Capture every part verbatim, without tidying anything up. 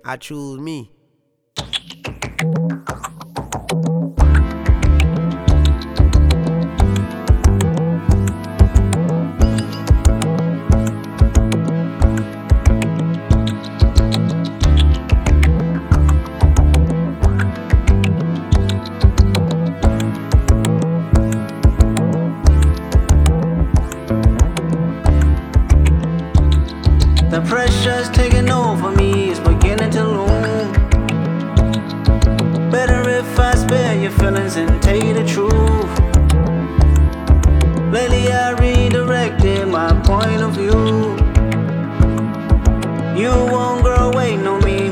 I choose me. The pressure's taking over me, it's beginning to loom. Better if I spare your feelings and tell you the truth. Lately I redirected my point of view. You won't grow away, no me.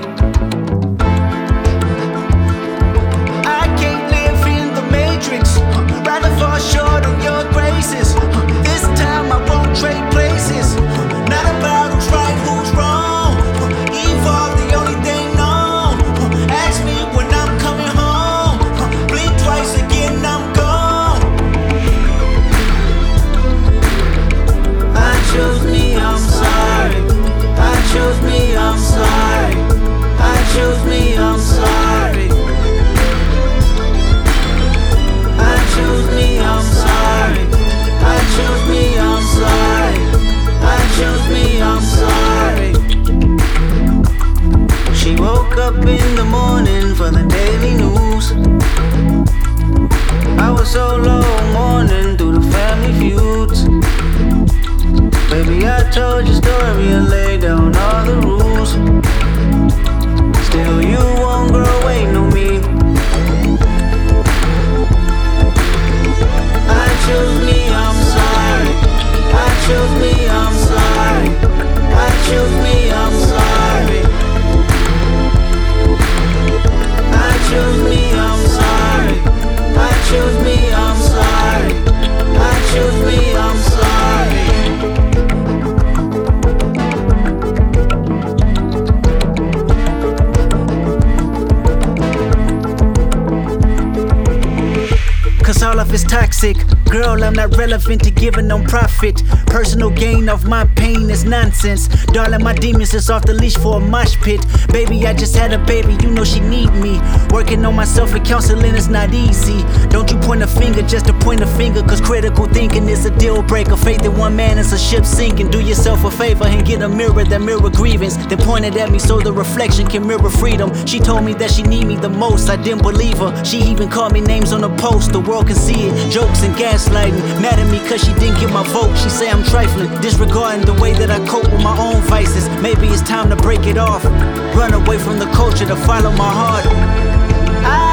I can't live in the matrix, rather fall short of your graces. This time I won't trade places. Not about who's right, who's wrong. Evolve, the only thing known. Ask me when I'm coming home. Blink twice again, I'm gone. I chose me, I'm sorry. I chose me, I'm sorry. I chose me, I'm sorry. I chose me, I'm sorry. I chose me, I'm sorry. I chose me, I'm sorry. She woke up in the morning for the daily news. I was so low mourning through the family feuds. Baby, I told your story and laid down all the rules. Still you won't grow away, no me. I chose me, I'm sorry. I chose me, I'm sorry. I chose me, I'm sorry. I chose me, I'm sorry. I chose me, I'm sorry. I chose me, I'm sorry. Cause all of it's toxic. Girl, I'm not relevant to giving no profit. Personal gain of my pain is nonsense. Darling, my demons is off the leash for a mosh pit. Baby, I just had a baby, you know she need me. Working on myself and counseling is not easy. Don't you point a finger just to point a finger, cause critical thinking is a deal breaker. Faith in one man is a ship sinking. Do yourself a favor and get a mirror that mirror grievance, then point it at me so the reflection can mirror freedom. She told me that she need me the most, I didn't believe her. She even called me names on the post, the world can see it. Jokes and gaslighting, mad at me cause she didn't get my vote. She say I'm trifling, disregarding the way that I cope with my own vices. Maybe it's time to break it off, run away from the culture to follow my heart. I